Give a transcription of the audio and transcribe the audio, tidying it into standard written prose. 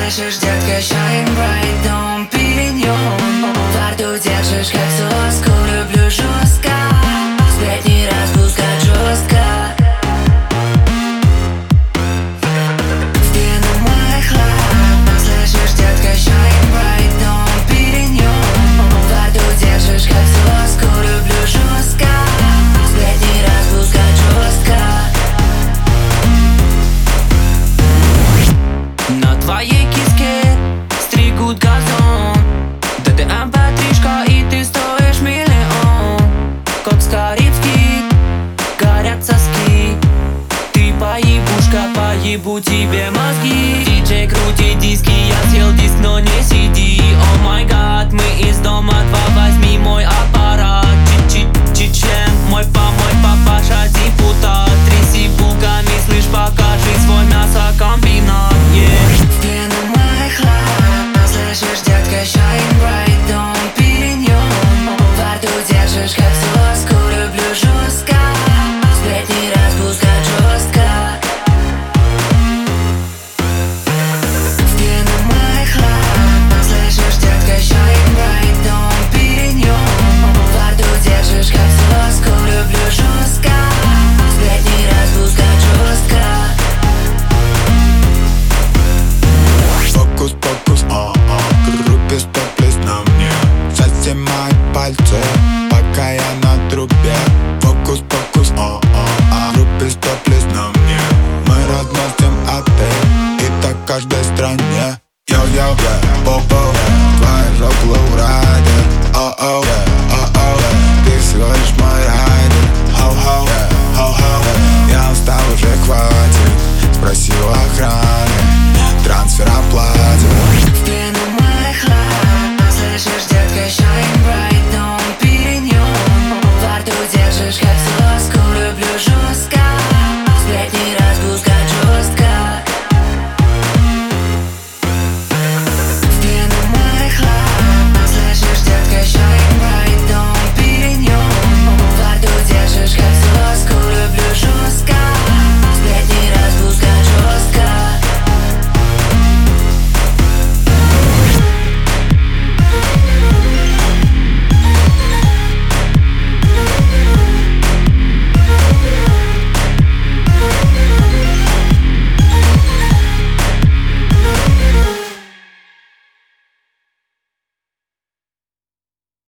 Слышишь, детка, shine bright, дом перенём. Во рту держишь, как соску, люблю жестко. Сплетни распускать жестко. В спину моих лап. Слышишь, детка, shine bright, дом перенём. Во рту держишь, как соску, люблю жестко. Сплетни распускать жестко. На твоей киске стригут газон. Да ты ампатришка, и ты стоишь миллион. Кот Скорицкий, горят соски. Ты поебушка, поебу тебе мозги. Диджей, крути диски, я съел диск, но не сиди. О май гад, мы из дома 2, возьми мой аппарат. Чичен, мой папаша депутат. Тряси булками, слышь, покажи свой мясокомбинат. В пену моих лап. Слышишь, детка, shine bright, дом перенём. Во рту держишь, как соску, люблю жестко. Сплетни распускать жестко. В пену моих лап. Слышишь, детка, shine bright, дом перенём. Во рту держишь, как соску, люблю жестко. Сплетни распускать жестко. Фокус-покус, группе стоп-лист на мне. Совсем мои пальцы, пока я на трубе. Фокус-покус, группе стоп-лист на мне. Мы разносим отель, и так в каждой стране. Йо-йо, бо-бо, твой жёг лоурайдер. О-о, ты всего лишь мой райдер. Хоу-хоу, я устал, уже хватит. Спроси у охраны, трансфер оплатен. В пену моих лап. Слышишь, детка, shine bright, дом перенём. Во рту держишь, как соску, люблю жестко.